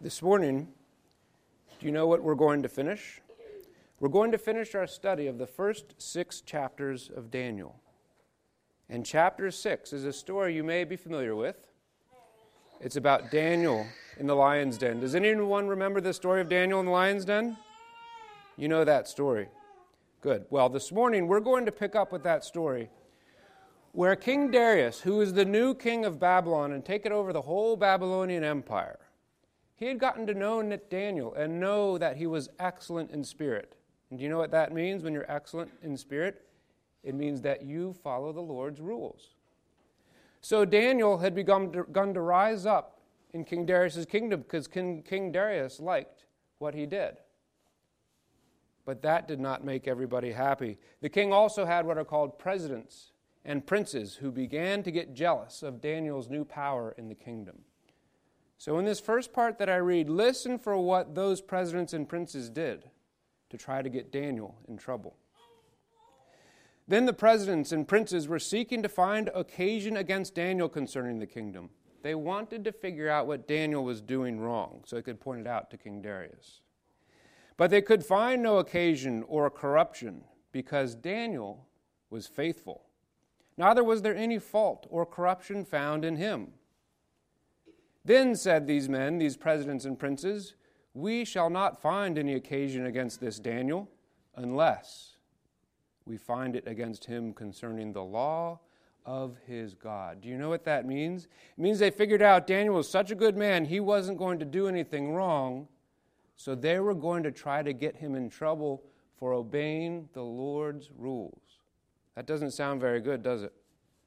This morning, do you know what we're going to finish? We're going to finish our study of the first 6 chapters of Daniel. And chapter 6 is a story you may be familiar with. It's about Daniel in the lion's den. Does anyone remember the story of Daniel in the lion's den? You know that story. Good. Well, this morning we're going to pick up with that story where King Darius, who is the new king of Babylon and taken over the whole Babylonian Empire, he had gotten to know Daniel and know that he was excellent in spirit. And do you know what that means when you're excellent in spirit? It means that you follow the Lord's rules. So Daniel had begun to rise up in King Darius' kingdom because King Darius liked what he did. But that did not make everybody happy. The king also had what are called presidents and princes who began to get jealous of Daniel's new power in the kingdom. So in this first part that I read, listen for what those presidents and princes did to try to get Daniel in trouble. Then the presidents and princes were seeking to find occasion against Daniel concerning the kingdom. They wanted to figure out what Daniel was doing wrong so they could point it out to King Darius. But they could find no occasion or corruption because Daniel was faithful. Neither was there any fault or corruption found in him. Then said these men, these presidents and princes, we shall not find any occasion against this Daniel unless we find it against him concerning the law of his God. Do you know what that means? It means they figured out Daniel was such a good man, he wasn't going to do anything wrong, so they were going to try to get him in trouble for obeying the Lord's rules. That doesn't sound very good, does it?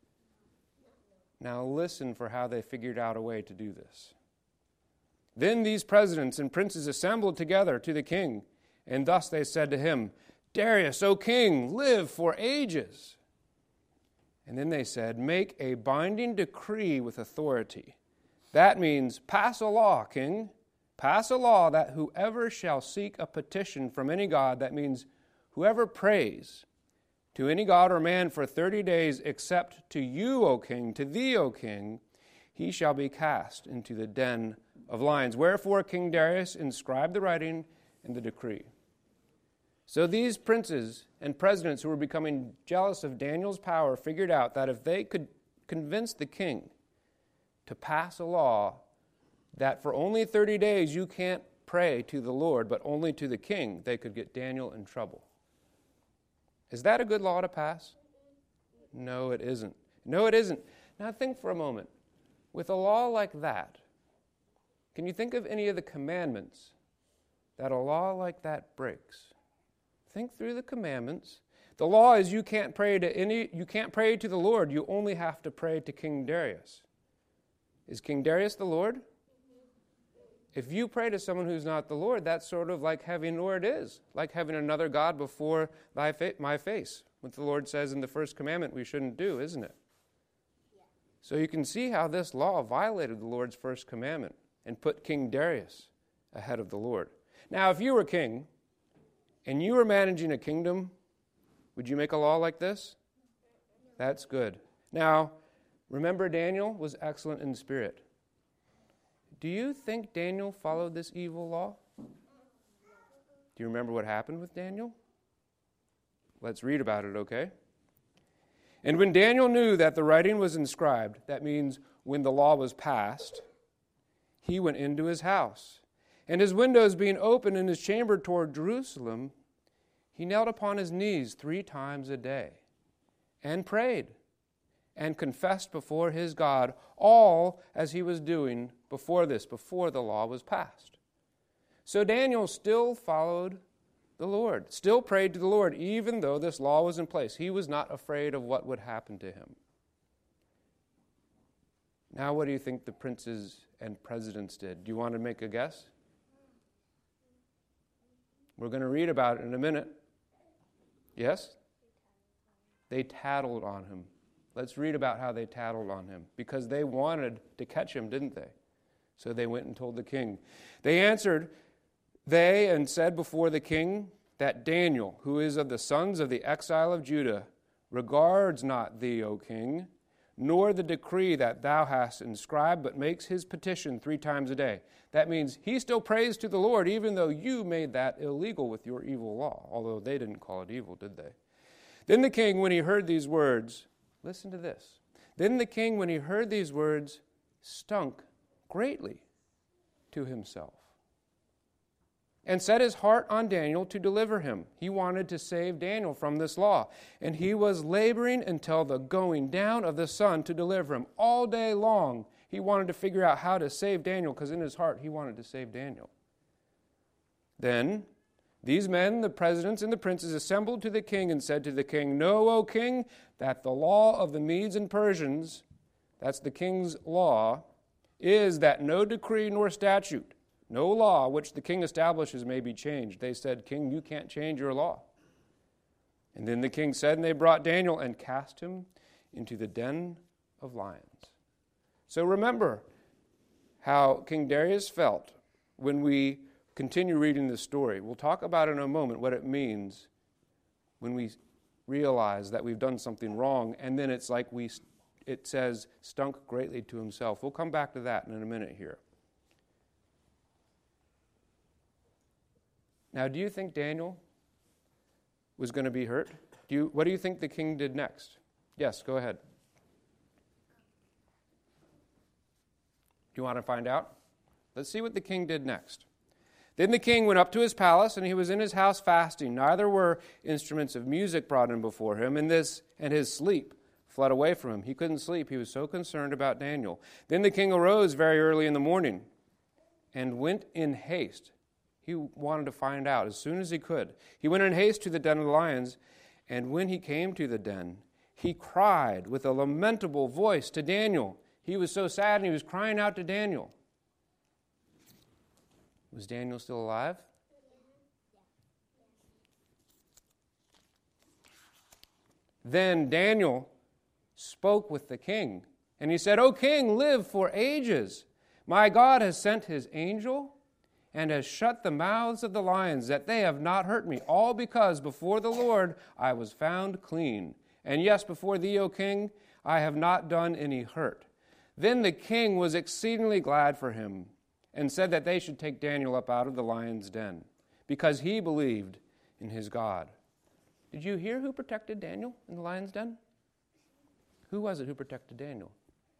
Now listen for how they figured out a way to do this. Then these presidents and princes assembled together to the king, and thus they said to him, Darius, O king, live for ages. And then they said, make a binding decree with authority. That means pass a law, king. Pass a law that whoever shall seek a petition from any god, that means whoever prays to any god or man for 30 days, except to you, O king, to thee, O king, he shall be cast into the den of lions. Wherefore King Darius inscribed the writing and the decree. So these princes and presidents who were becoming jealous of Daniel's power figured out that if they could convince the king to pass a law that for only 30 days you can't pray to the Lord, but only to the king, they could get Daniel in trouble. Is that a good law to pass? No, it isn't. No, it isn't. Now think for a moment. With a law like that, can you think of any of the commandments that a law like that breaks? Think through the commandments. The law is you can't pray to the Lord. You only have to pray to King Darius. Is King Darius the Lord? If you pray to someone who's not the Lord, that's sort of like having, or it is, like having another God before my face. What the Lord says in the first commandment we shouldn't do, isn't it? Yeah. So you can see how this law violated the Lord's first commandment and put King Darius ahead of the Lord. Now, if you were king and you were managing a kingdom, would you make a law like this? That's good. Now, remember Daniel was excellent in spirit. Do you think Daniel followed this evil law? Do you remember what happened with Daniel? Let's read about it, okay? And when Daniel knew that the writing was inscribed, that means when the law was passed, he went into his house. And his windows being open in his chamber toward Jerusalem, he knelt upon his knees 3 times a day and prayed and confessed before his God all as he was doing before the law was passed. So Daniel still followed the Lord, still prayed to the Lord, even though this law was in place. He was not afraid of what would happen to him. Now, what do you think the princes and presidents did? Do you want to make a guess? We're going to read about it in a minute. Yes? They tattled on him. Let's read about how they tattled on him, because they wanted to catch him, didn't they? So they went and told the king. They answered, and said before the king that Daniel, who is of the sons of the exile of Judah, regards not thee, O king, nor the decree that thou hast inscribed, but makes his petition 3 times a day. That means he still prays to the Lord, even though you made that illegal with your evil law, although they didn't call it evil, did they? Then the king, when he heard these words, listen to this. Then the king, when he heard these words, stunk greatly to himself, and set his heart on Daniel to deliver him. He wanted to save Daniel from this law, and he was laboring until the going down of the sun to deliver him. All day long, he wanted to figure out how to save Daniel, because in his heart, he wanted to save Daniel. Then these men, the presidents and the princes, assembled to the king and said to the king, Know, O king, that the law of the Medes and Persians, that's the king's law, is that no decree nor statute, no law which the king establishes may be changed. They said, King, you can't change your law. And then the king said, and they brought Daniel and cast him into the den of lions. So remember how King Darius felt when we continue reading this story. We'll talk about in a moment what it means when we realize that we've done something wrong, and then it's like it says, stunk greatly to himself. We'll come back to that in a minute here. Now, do you think Daniel was going to be hurt? What do you think the king did next? Yes, go ahead. Do you want to find out? Let's see what the king did next. Then the king went up to his palace, and he was in his house fasting. Neither were instruments of music brought in before him, and his sleep fled away from him. He couldn't sleep. He was so concerned about Daniel. Then the king arose very early in the morning and went in haste. He wanted to find out as soon as he could. He went in haste to the den of the lions, and when he came to the den, he cried with a lamentable voice to Daniel. He was so sad, and he was crying out to Daniel. Was Daniel still alive? Then Daniel spoke with the king, and he said, O king, live for ages. My God has sent his angel and has shut the mouths of the lions, that they have not hurt me, all because before the Lord I was found clean. And yes, before thee, O king, I have not done any hurt. Then the king was exceedingly glad for him, and said that they should take Daniel up out of the lion's den, because he believed in his God. Did you hear who protected Daniel in the lion's den? Who was it who protected Daniel?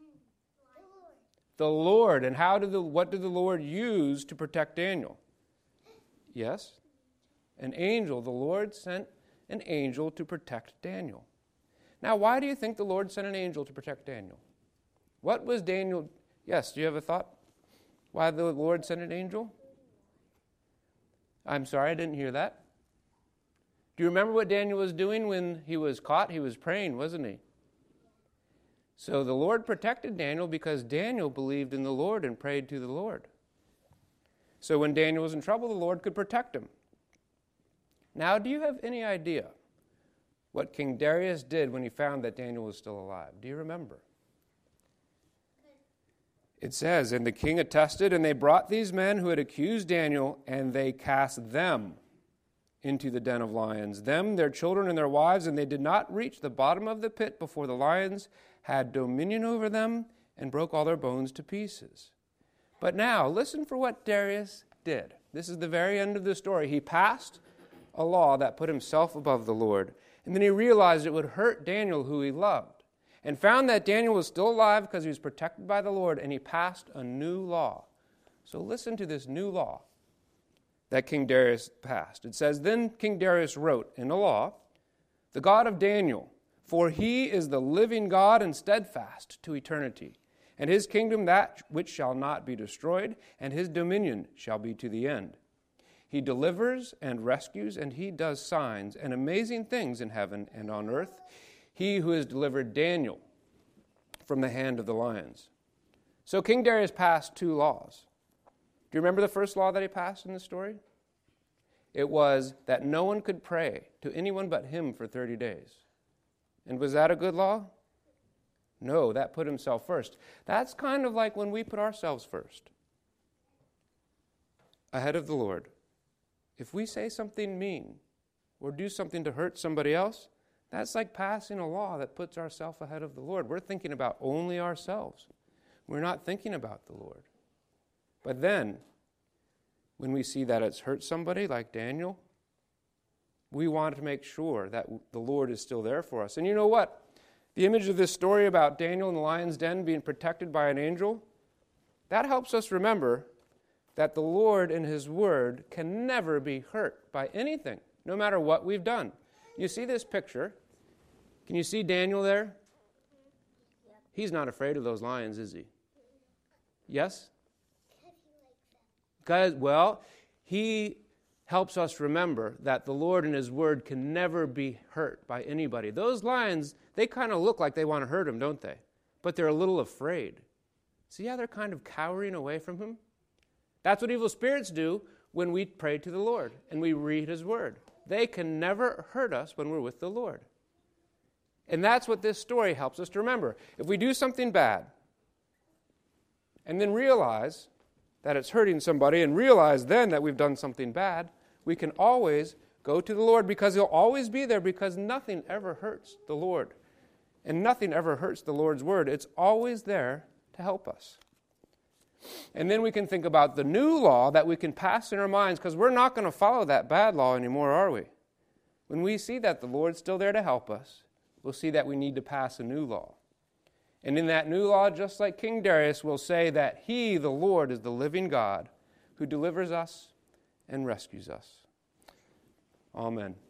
The Lord. And what did the Lord use to protect Daniel? Yes, an angel. The Lord sent an angel to protect Daniel. Now, why do you think the Lord sent an angel to protect Daniel? What was Daniel? Yes, do you have a thought? Why the Lord sent an angel? I'm sorry, I didn't hear that. Do you remember what Daniel was doing when he was caught? He was praying, wasn't he? So the Lord protected Daniel because Daniel believed in the Lord and prayed to the Lord. So when Daniel was in trouble, the Lord could protect him. Now, do you have any idea what King Darius did when he found that Daniel was still alive? Do you remember? It says, and the king attested, and they brought these men who had accused Daniel, and they cast them into the den of lions, them, their children, and their wives, and they did not reach the bottom of the pit before the lions had dominion over them and broke all their bones to pieces. But now, listen for what Darius did. This is the very end of the story. He passed a law that put himself above the Lord, and then he realized it would hurt Daniel, who he loved, and found that Daniel was still alive because he was protected by the Lord, and he passed a new law. So listen to this new law that King Darius passed. It says, Then King Darius wrote in a law, The God of Daniel, for he is the living God and steadfast to eternity, and his kingdom that which shall not be destroyed, and his dominion shall be to the end. He delivers and rescues, and he does signs and amazing things in heaven and on earth. He who has delivered Daniel from the hand of the lions. So King Darius passed 2 laws. Do you remember the first law that he passed in the story? It was that no one could pray to anyone but him for 30 days. And was that a good law? No, that put himself first. That's kind of like when we put ourselves first, ahead of the Lord. If we say something mean or do something to hurt somebody else, That's like passing a law that puts ourselves ahead of the Lord. We're thinking about only ourselves. We're not thinking about the Lord. But then, when we see that it's hurt somebody, like Daniel, we want to make sure that the Lord is still there for us. And you know what? The image of this story about Daniel in the lion's den being protected by an angel, that helps us remember that the Lord in His Word can never be hurt by anything, no matter what we've done. You see this picture? Can you see Daniel there? He's not afraid of those lions, is he? Yes? Because, well, he helps us remember that the Lord in His Word can never be hurt by anybody. Those lions, they kind of look like they want to hurt him, don't they? But they're a little afraid. See how they're kind of cowering away from Him? That's what evil spirits do when we pray to the Lord and we read His Word. They can never hurt us when we're with the Lord. And that's what this story helps us to remember. If we do something bad and then realize that it's hurting somebody and realize then that we've done something bad, we can always go to the Lord because He'll always be there, because nothing ever hurts the Lord. And nothing ever hurts the Lord's Word. It's always there to help us. And then we can think about the new law that we can pass in our minds, because we're not going to follow that bad law anymore, are we? When we see that the Lord's still there to help us, we'll see that we need to pass a new law. And in that new law, just like King Darius, will say that He, the Lord, is the living God who delivers us and rescues us. Amen.